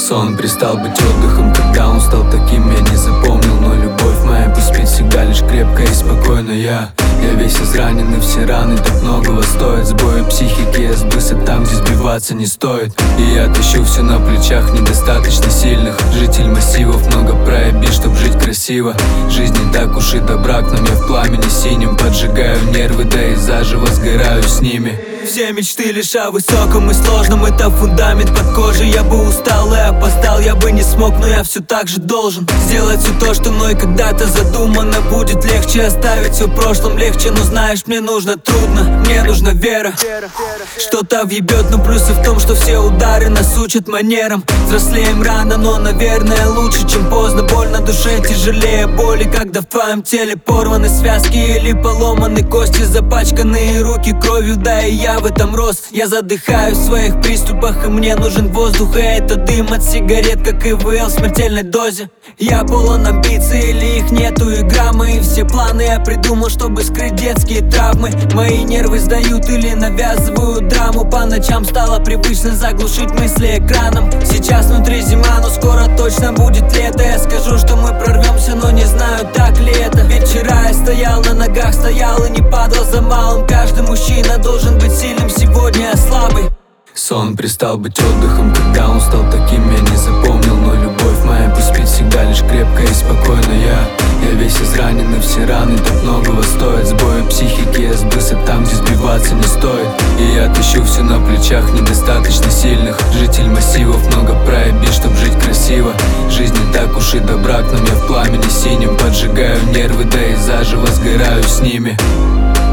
Сон перестал быть отдыхом, когда он стал таким, я не запомнил. Но любовь моя пусть спит всегда лишь крепко и спокойно. Я весь израненный, все раны так многого стоят. Сбои психики, я сбылся там, где сбиваться не стоит. И я тащу все на плечах недостаточно сильных. Житель массивов, много проебись, чтоб жить красиво. Жизнь не так уж и добра к нам, я в пламени синим поджигаю нервы, да и заживо сгораю с ними. Все мечты лишь о высоком и сложном, это фундамент под кожей. Я бы устал и опоздал, я бы не смог, но я все так же должен сделать все то, что мной когда-то задумано. Будет легче оставить все в прошлом, легче, но знаешь, мне нужно трудно. Мне нужна вера, что-то въебет, но плюсы в том, что все удары нас учат манерам. Взрослеем рано, но, наверное, лучше, чем поздно. Боль на душе тяжелее боли, когда в твоем теле порваны связки или поломаны кости, запачканные руки кровью, да и я в этом рос. Я задыхаюсь в своих приступах, и мне нужен воздух, и это дым от сигарет, как ИВЛ в смертельной дозе. Я полон амбиций, или их нету и граммы, и все планы я придумал, чтобы скрыть детские травмы. Мои нервы сдают или навязывают драму. По ночам стало привычно заглушить мысли экраном. Сейчас внутри зима, но скоро точно будет лето. Я скажу, что мы прорвемся, но не знаю, так ли это. Ведь вчера я стоял на ногах, стоял и не падал за малым. Каждый мужчина должен быть сильным, сегодня я слабый. Сон перестал быть отдыхом, когда он стал таким, я не запомнил. Но любовь моя пусть спит всегда лишь крепко и спокойно. Я весь израненный, все раны так многого стоят. Сбои психики, я сбылся там, где сбиваться не стоит. И я тащу все на плечах недостаточно сильных. Житель массивов, много проебись, чтоб жить красиво. Жизнь не так уж и добра к нам, я в пламени синим поджигаю нервы, да и заживо сгораю с ними.